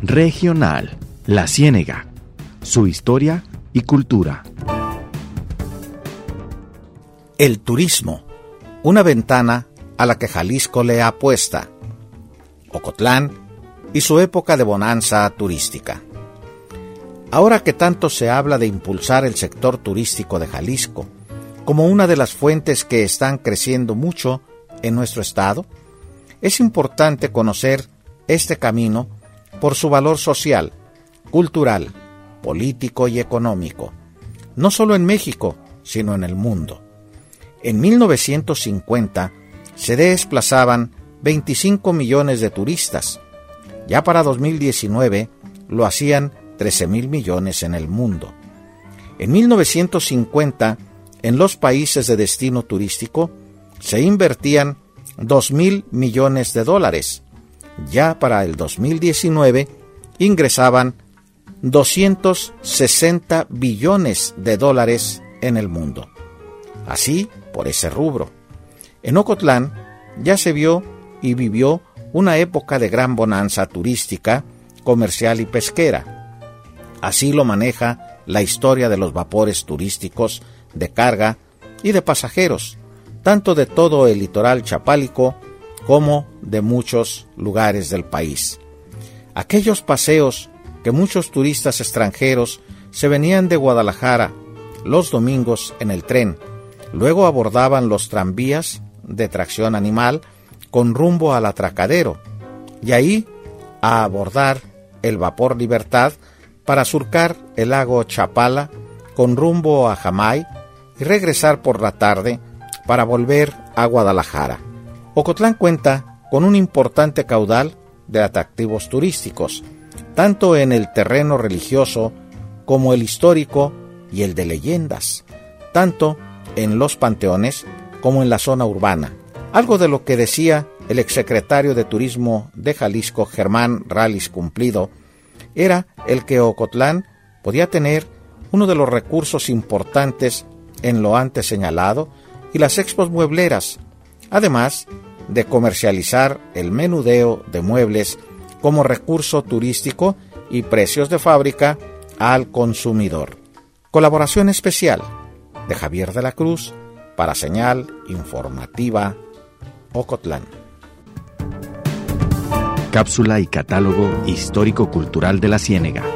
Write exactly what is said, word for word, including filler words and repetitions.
Regional, La Ciénega, su historia y cultura. El turismo, una ventana a la que Jalisco le apuesta. Ocotlán y su época de bonanza turística. Ahora que tanto se habla de impulsar el sector turístico de Jalisco como una de las fuentes que están creciendo mucho en nuestro estado, es importante conocer este camino por su valor social, cultural, político y económico, no solo en México, sino en el mundo. En mil novecientos cincuenta se desplazaban veinticinco millones de turistas. Ya para dos mil diecinueve lo hacían trece mil millones en el mundo. En mil novecientos cincuenta, en los países de destino turístico, se invertían dos mil millones de dólares. Ya para el dos mil diecinueve ingresaban doscientos sesenta billones de dólares en el mundo. Así, por ese rubro. En Ocotlán ya se vio y vivió una época de gran bonanza turística, comercial y pesquera. Así lo maneja la historia de los vapores turísticos de carga y de pasajeros, tanto de todo el litoral chapálico como de muchos lugares del país. Aquellos paseos que muchos turistas extranjeros se venían de Guadalajara los domingos en el tren, luego abordaban los tranvías de tracción animal con rumbo al atracadero, y ahí a abordar el vapor Libertad para surcar el lago Chapala con rumbo a Jamay y regresar por la tarde para volver a Guadalajara. Ocotlán cuenta con un importante caudal de atractivos turísticos, tanto en el terreno religioso como el histórico y el de leyendas, tanto en los panteones como en la zona urbana. Algo de lo que decía el exsecretario de Turismo de Jalisco, Germán Rallis Cumplido, era el que Ocotlán podía tener uno de los recursos importantes en lo antes señalado y las expos muebleras, además de comercializar el menudeo de muebles como recurso turístico y precios de fábrica al consumidor. Colaboración especial de Javier de la Cruz para Señal Informativa Ocotlán. Cápsula y catálogo histórico-cultural de La Ciénega.